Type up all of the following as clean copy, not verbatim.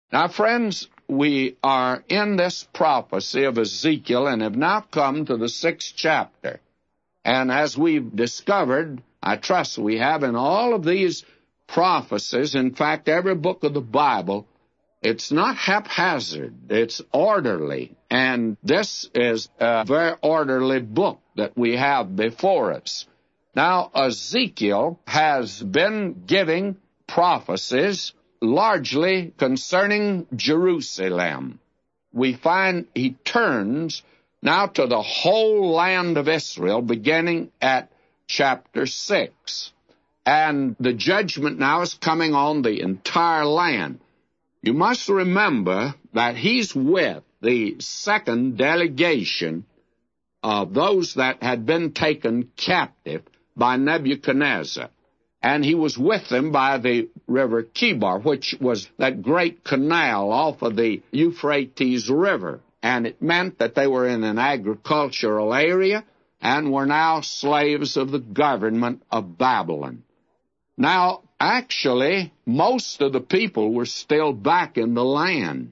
Now, friends, we are in this prophecy of Ezekiel and have now come to the 6th chapter. And as we've discovered, I trust we have in all of these prophecies, in fact, every book of the Bible, it's not haphazard, it's orderly. And this is a very orderly book that we have before us. Now, Ezekiel has been giving prophecies largely concerning Jerusalem. We find he turns now to the whole land of Israel, beginning at chapter 6. And the judgment now is coming on the entire land. You must remember that he's with the second delegation of those that had been taken captive by Nebuchadnezzar. And he was with them by the river Chebar, which was that great canal off of the Euphrates River. And it meant that they were in an agricultural area and were now slaves of the government of Babylon. Now, actually, most of the people were still back in the land,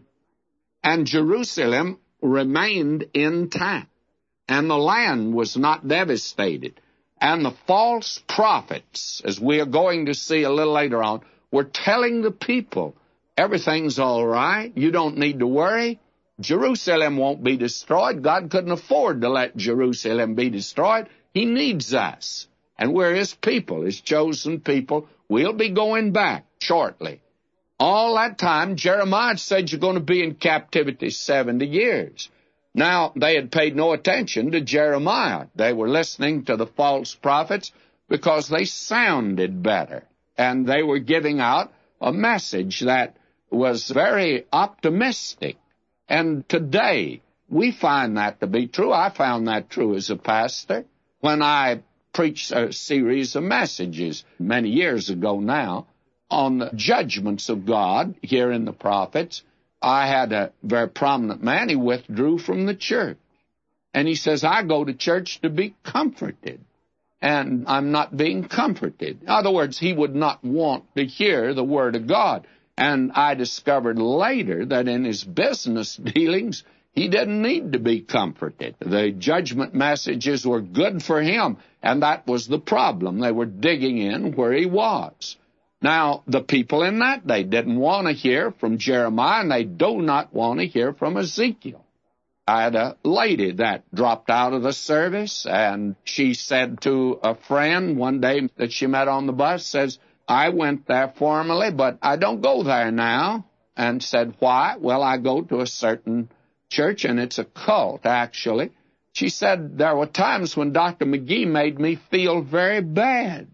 and Jerusalem remained intact, and the land was not devastated. And the false prophets, as we are going to see a little later on, were telling the people, everything's all right, you don't need to worry, Jerusalem won't be destroyed. God couldn't afford to let Jerusalem be destroyed. He needs us, and we're His people, His chosen people. We'll be going back shortly. All that time, Jeremiah said you're going to be in captivity 70 years. Now, they had paid no attention to Jeremiah. They were listening to the false prophets because they sounded better, and they were giving out a message that was very optimistic. And today, we find that to be true. I found that true as a pastor when I preached a series of messages many years ago now on the judgments of God here in the prophets. I had a very prominent man. He withdrew from the church. And he says, I go to church to be comforted, and I'm not being comforted. In other words, he would not want to hear the Word of God. And I discovered later that in his business dealings, he didn't need to be comforted. The judgment messages were good for him, and that was the problem. They were digging in where he was. Now, the people in that day didn't want to hear from Jeremiah, and they do not want to hear from Ezekiel. I had a lady that dropped out of the service, and she said to a friend one day that she met on the bus, says, I went there formerly, but I don't go there now. And said, why? Well, I go to a certain church, and it's a cult, actually. She said, there were times when Dr. McGee made me feel very bad.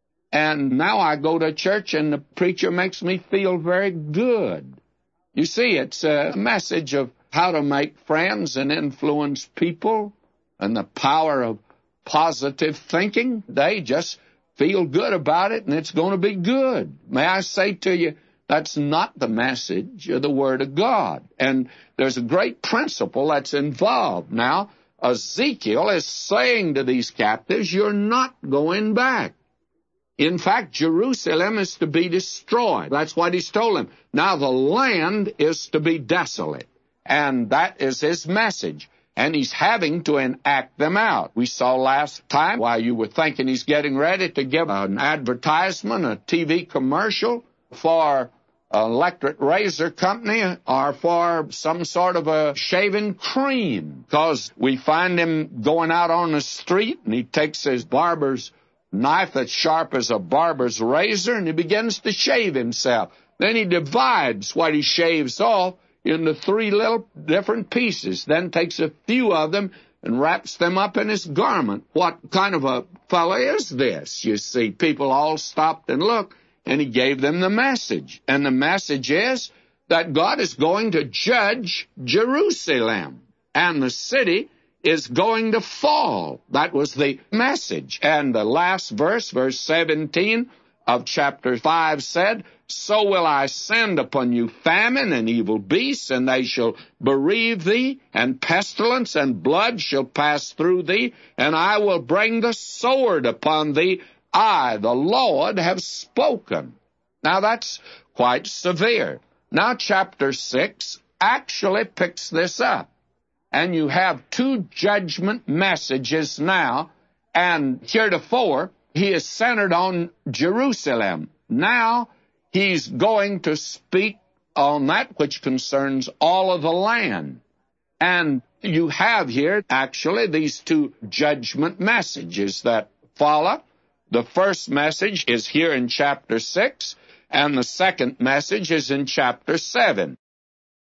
And now I go to church, and the preacher makes me feel very good. You see, it's a message of how to make friends and influence people, and the power of positive thinking. They just feel good about it, and it's going to be good. May I say to you, that's not the message of the Word of God. And there's a great principle that's involved. Now, Ezekiel is saying to these captives, you're not going back. In fact, Jerusalem is to be destroyed. That's what he's told them. Now, the land is to be desolate. And that is his message. And he's having to enact them out. We saw last time, while you were thinking he's getting ready to give an advertisement, a TV commercial for an electric razor company or for some sort of a shaving cream. Because we find him going out on the street, and he takes his barber's knife that's sharp as a barber's razor, and he begins to shave himself. Then he divides what he shaves off into 3 little different pieces, then takes a few of them and wraps them up in his garment. What kind of a fellow is this? You see, people all stopped and looked, and he gave them the message. And the message is that God is going to judge Jerusalem, and the city is going to fall. That was the message. And the last verse, verse 17 of chapter 5 said, so will I send upon you famine and evil beasts, and they shall bereave thee, and pestilence and blood shall pass through thee, and I will bring the sword upon thee. I, the Lord, have spoken. Now that's quite severe. Now, chapter 6 actually picks this up. And you have two judgment messages now, and heretofore, he is centered on Jerusalem. Now, he's going to speak on that which concerns all of the land. And you have here, actually, these two judgment messages that follow. The first message is here in chapter 6, and the second message is in chapter 7.